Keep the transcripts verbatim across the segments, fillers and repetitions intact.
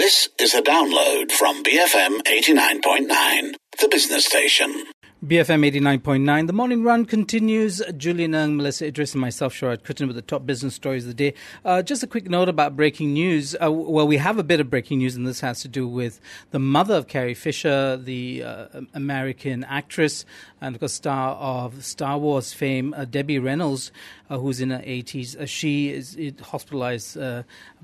This is a download from B F M eighty-nine point nine, the business station. B F M eighty-nine point nine. The morning run continues. Julian Ng, Melissa Idris and myself, Sharad Kuttan, with the top business stories of the day. Uh, just a quick note about breaking news. Uh, well, we have a bit of breaking news, and this has to do with the mother of Carrie Fisher, the uh, American actress and, of course, star of Star Wars fame, uh, Debbie Reynolds, uh, who's in her eighties. Uh, she is hospitalized uh,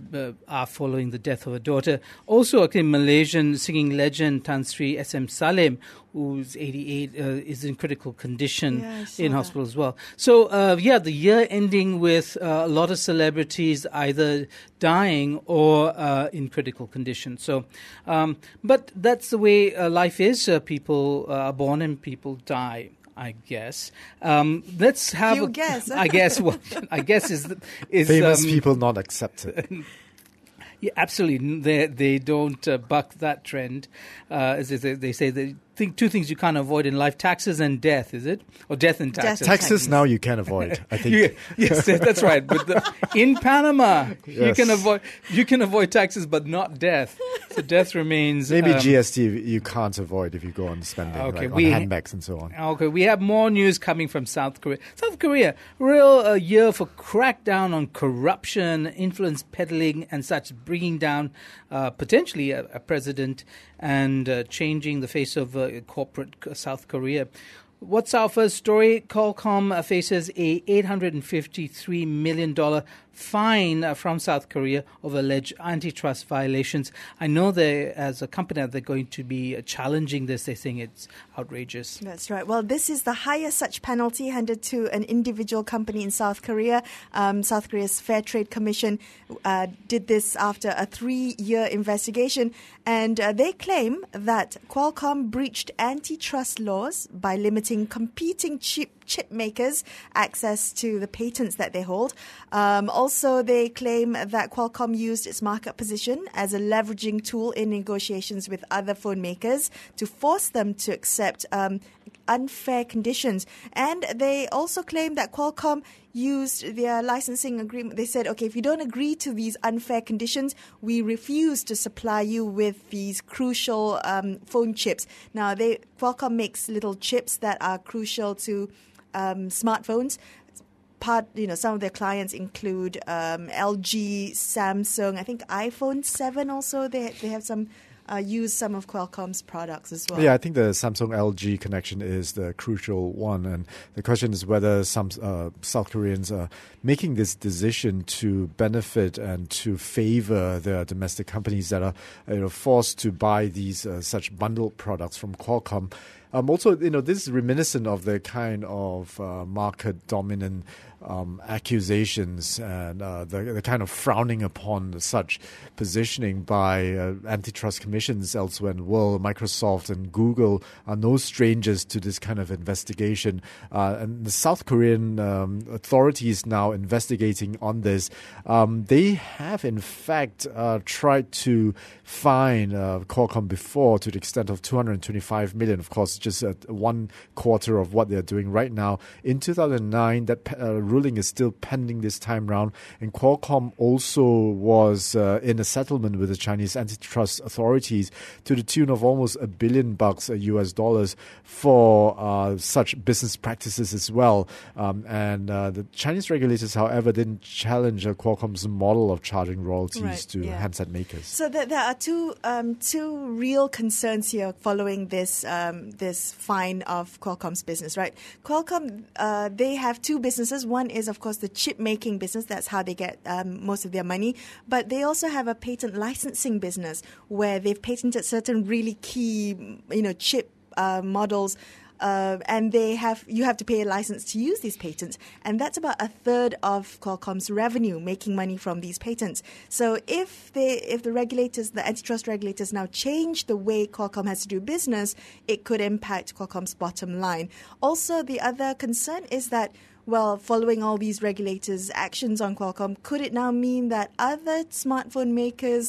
uh, following the death of her daughter. Also, a Malaysian singing legend, Tan Sri S M Salim, who's eighty-eight, uh, is in critical condition yeah, in that. hospital as well. So, uh, yeah, the year ending with uh, a lot of celebrities either dying or uh, in critical condition. So, um, but that's the way uh, life is. Uh, people uh, are born and people die, I guess. Um, let's have you a, guess. I guess, well, I guess is, is famous um, people not accepted. Yeah, absolutely. They they don't uh, buck that trend. Uh, as they, they say, the think two things you can't avoid in life: taxes and death. Is it, or death and taxes? Death. Taxes now you can avoid, I think. Yeah, yes, that's right. But the, in Panama, you Yes. can avoid you can avoid taxes, but not death. So death remains. Maybe um, G S T you can't avoid if you go on spending, Okay, like we- on handbags and so on. Okay, we have more news coming from South Korea. South Korea, real uh, year for crackdown on corruption, influence peddling, and such, bringing down uh, potentially a, a president and uh, changing the face of uh, corporate South Korea. What's our first story? Qualcomm uh, faces a eight hundred fifty-three million dollars fine uh, from South Korea of alleged antitrust violations. I know they, as a company, they're going to be uh, challenging this. They're saying it's outrageous. That's right. Well, this is the highest such penalty handed to an individual company in South Korea. Um, South Korea's Fair Trade Commission uh, did this after a three-year investigation, and uh, they claim that Qualcomm breached antitrust laws by limiting competing chip chip makers access to the patents that they hold. Um, also, they claim that Qualcomm used its market position as a leveraging tool in negotiations with other phone makers to force them to accept um, unfair conditions. And they also claim that Qualcomm used their licensing agreement. They said, okay, if you don't agree to these unfair conditions, we refuse to supply you with these crucial um, phone chips. Now, they Qualcomm makes little chips that are crucial to um, smartphones. Part, you know, some of their clients include um, L G, Samsung. I think iPhone seven also. They they have some. Uh, use some of Qualcomm's products as well. Yeah, I think the Samsung L G connection is the crucial one. And the question is whether some uh, South Koreans are making this decision to benefit and to favor the domestic companies that are you know, forced to buy these uh, such bundled products from Qualcomm. Um, also, you know, this is reminiscent of the kind of uh, market dominant um, accusations and uh, the, the kind of frowning upon such positioning by uh, antitrust commissions elsewhere in the world. Microsoft and Google are no strangers to this kind of investigation. Uh, and the South Korean um, authorities now investigating on this. Um, they have, in fact, uh, tried to fine uh, Qualcomm before to the extent of two hundred twenty-five million dollars. Of course, just uh, one quarter of what they're doing right now. In two thousand nine, that uh, ruling is still pending this time round. And Qualcomm also was uh, in a settlement with the Chinese antitrust authorities to the tune of almost a billion bucks uh, U S dollars for uh, such business practices as well. Um, and uh, the Chinese regulators, however, didn't challenge uh, Qualcomm's model of charging royalties Right, to yeah. handset makers. So there, there are two um, two real concerns here following this um, this fine of Qualcomm's business, right? Qualcomm, uh, they have two businesses. One is, of course, the chip making business. That's how they get um, most of their money. But they also have a patent licensing business where they've patented certain really key, you know, chip uh, models. Uh, and they have you have to pay a license to use these patents, and that's about a third of Qualcomm's revenue, making money from these patents. So if they, if the regulators, the antitrust regulators, now change the way Qualcomm has to do business, it could impact Qualcomm's bottom line. Also, the other concern is that, well, following all these regulators' actions on Qualcomm, could it now mean that other smartphone makers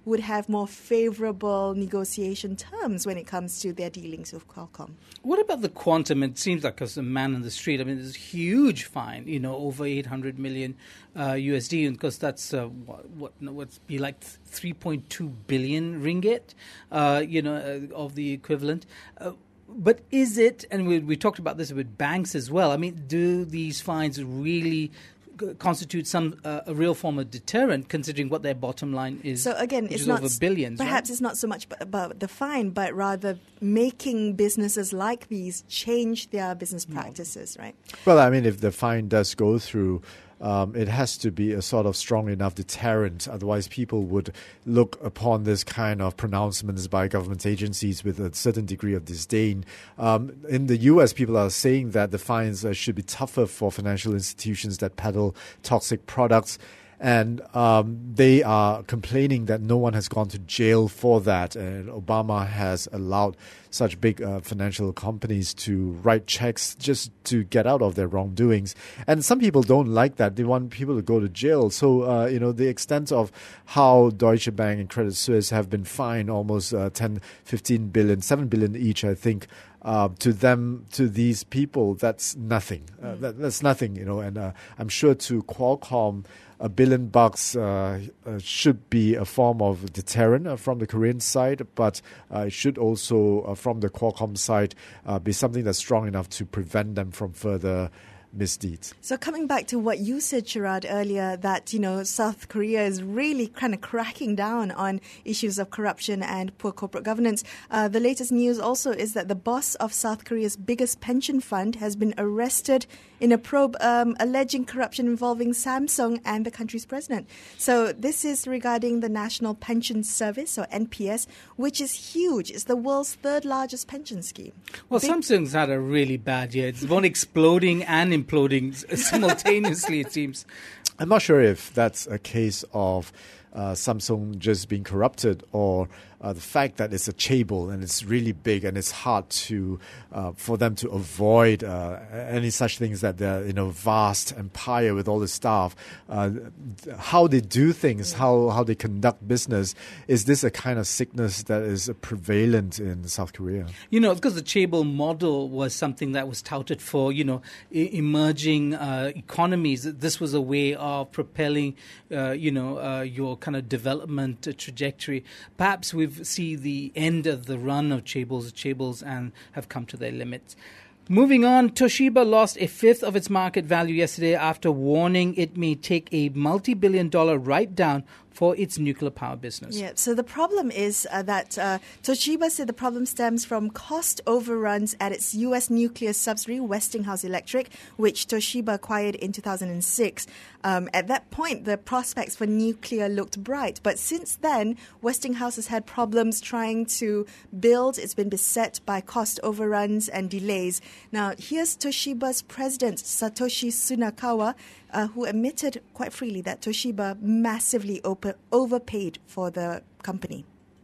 would have more favorable negotiation terms when it comes to their dealings with Qualcomm. What about the quantum? It seems like as a man in the street. I mean, there's a huge fine, you know, over eight hundred million uh, U S D, because that's uh, what what what's be like three point two billion ringgit, uh, you know, uh, of the equivalent. Uh, But is it, and we, we talked about this with banks as well, I mean, do these fines really constitute some uh, a real form of deterrent, considering what their bottom line is? So again, which it's is not over billions. Perhaps right? it's not so much about the fine, but rather making businesses like these change their business practices, right? Well, I mean, if the fine does go through, Um, it has to be a sort of strong enough deterrent. Otherwise, people would look upon this kind of pronouncements by government agencies with a certain degree of disdain. Um, in the U S, people are saying that the fines uh, should be tougher for financial institutions that peddle toxic products. And um, they are complaining that no one has gone to jail for that. And Obama has allowed such big uh, financial companies to write checks just to get out of their wrongdoings. And some people don't like that. They want people to go to jail. So, uh, you know, the extent of how Deutsche Bank and Credit Suisse have been fined almost uh, ten, fifteen billion, seven billion each, I think, Uh, to them, to these people, that's nothing. Uh, that, that's nothing, you know. And uh, I'm sure to Qualcomm, a billion bucks uh, uh, should be a form of deterrent uh, from the Korean side, but uh, it should also, uh, from the Qualcomm side, uh, be something that's strong enough to prevent them from further misdeeds. So coming back to what you said, Sharad, earlier, that, you know, South Korea is really kind of cracking down on issues of corruption and poor corporate governance. Uh, the latest news also is that the boss of South Korea's biggest pension fund has been arrested in a probe um, alleging corruption involving Samsung and the country's president. So this is regarding the National Pension Service, or N P S, which is huge. It's the world's third largest pension scheme. Well, Big- Samsung's had a really bad year. It's one exploding and imploding simultaneously, it seems. I'm not sure if that's a case of uh, Samsung just being corrupted, or uh, the fact that it's a chaebol and it's really big and it's hard to uh, for them to avoid uh, any such things, that they're, you know, vast empire with all the staff. Uh, how they do things, how how they conduct business, is this a kind of sickness that is prevalent in South Korea? You know, because the chaebol model was something that was touted for, you know, e- emerging uh, economies. This was a way of propelling, uh, you know, uh, your kind of development uh, trajectory. Perhaps we've see the end of the run of chaebols, chaebols, and have come to their limits. Moving on, Toshiba lost a fifth of its market value yesterday after warning it may take a multi-billion dollar write-down for its nuclear power business. Yeah, so the problem is uh, that uh, Toshiba said the problem stems from cost overruns at its U S nuclear subsidiary, Westinghouse Electric, which Toshiba acquired in two thousand six. Um, at that point, the prospects for nuclear looked bright. But since then, Westinghouse has had problems trying to build. It's been beset by cost overruns and delays. Now, here's Toshiba's president, Satoshi Sunakawa, uh, who admitted quite freely that Toshiba massively over- overpaid for the company.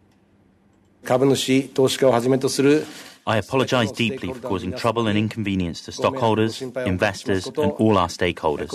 I apologize deeply for causing trouble and inconvenience to stockholders, investors, and all our stakeholders.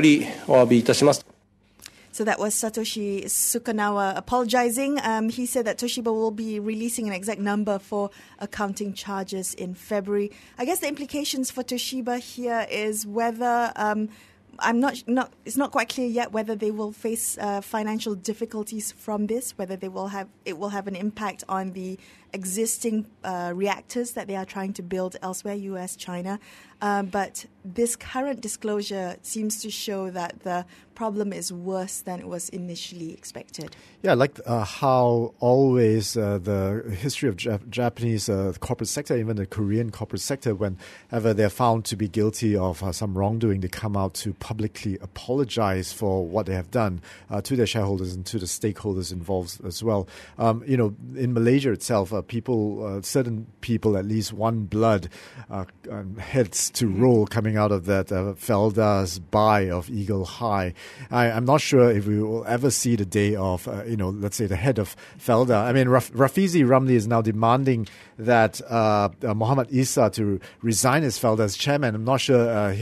So that was Satoshi Sunakawa apologizing. Um, he said that Toshiba will be releasing an exact number for accounting charges in February. I guess the implications for Toshiba here is whether um, I'm not not it's not quite clear yet whether they will face uh, financial difficulties from this, whether they will have it will have an impact on the existing uh, reactors that they are trying to build elsewhere, U S, China. Uh, but this current disclosure seems to show that the problem is worse than it was initially expected. Yeah, like uh, how always uh, the history of Jap- Japanese uh, corporate sector, even the Korean corporate sector, whenever they're found to be guilty of uh, some wrongdoing, they come out to publicly apologize for what they have done uh, to their shareholders and to the stakeholders involved as well. Um, you know, in Malaysia itself, uh, people, uh, certain people, at least one blood uh, um, heads to roll coming out of that uh, Felda's buy of Eagle High. I, I'm not sure if we will ever see the day of, uh, you know, let's say the head of Felda. I mean, Raf- Rafizi Ramli is now demanding that uh, uh, Muhammad Isa to resign as Felda's chairman. I'm not sure uh, he,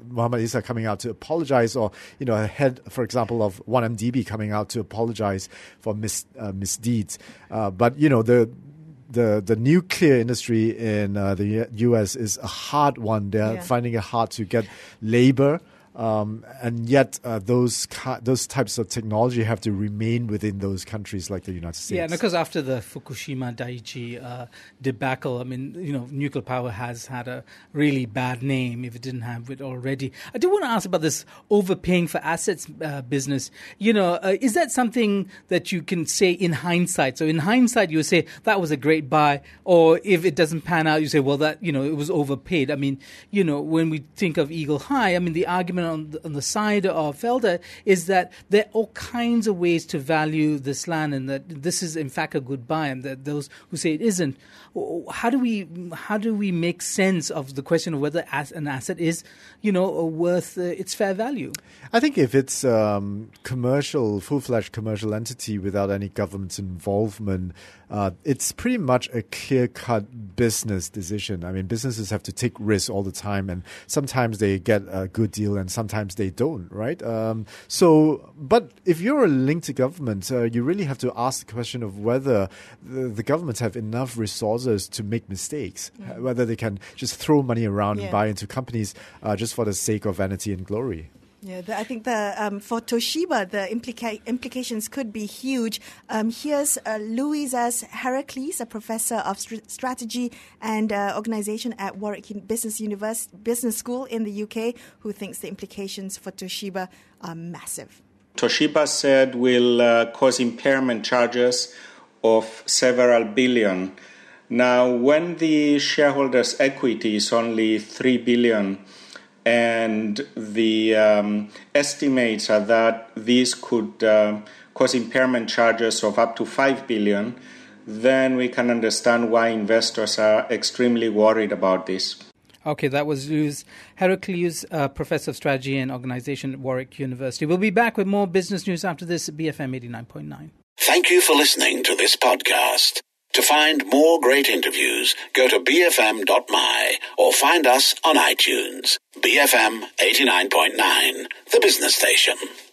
Muhammad Isa coming out to apologize, or, you know, a head, for example, of one M D B coming out to apologize for mis, uh, misdeeds. Uh, but, you know, the The the nuclear industry in uh, the U S is a hard one. They're yeah. finding it hard to get labor, um, and yet uh, those ca- those types of technology have to remain within those countries like the United States. Yeah, because after the Fukushima Daiichi uh, debacle, I mean, you know, nuclear power has had a really bad name if it didn't have it already. I do want to ask about this overpaying for assets uh, business. You know, uh, is that something that you can say in hindsight? So in hindsight, you say that was a great buy, or if it doesn't pan out, you say, well, that, you know, it was overpaid. I mean, you know, when we think of Eagle High, I mean, the argument on the, on the side of Felder is that there are all kinds of ways to value this land, and that this is in fact a good buy, and that those who say it isn't. How do we how do we make sense of the question of whether an asset is, you know, worth uh, its fair value? I think if it's um, commercial, full-fledged commercial entity without any government involvement, uh, it's pretty much a clear-cut business decision. I mean, businesses have to take risks all the time, and sometimes they get a good deal and sometimes they don't, right? Um, so, but if you're linked to government, uh, you really have to ask the question of whether the, the governments have enough resources to make mistakes, mm. whether they can just throw money around yeah. and buy into companies uh, just for the sake of vanity and glory. Yeah, the, I think the um, for Toshiba, the implica- implications could be huge. Um, here's uh, Louis S. Heracles, a professor of st- strategy and uh, organization at Warwick Business University Business School in the U K, who thinks the implications for Toshiba are massive. Toshiba said will uh, cause impairment charges of several billion. Now, when the shareholders' equity is only three billion, and the um, estimates are that these could uh, cause impairment charges of up to five billion, then we can understand why investors are extremely worried about this. Okay, that was Luz Heraclius, uh, Professor of Strategy and Organization at Warwick University. We'll be back with more business news after this at B F M eighty-nine point nine. Thank you for listening to this podcast. To find more great interviews, go to b f m dot m y or find us on iTunes. B F M eighty-nine point nine, the business station.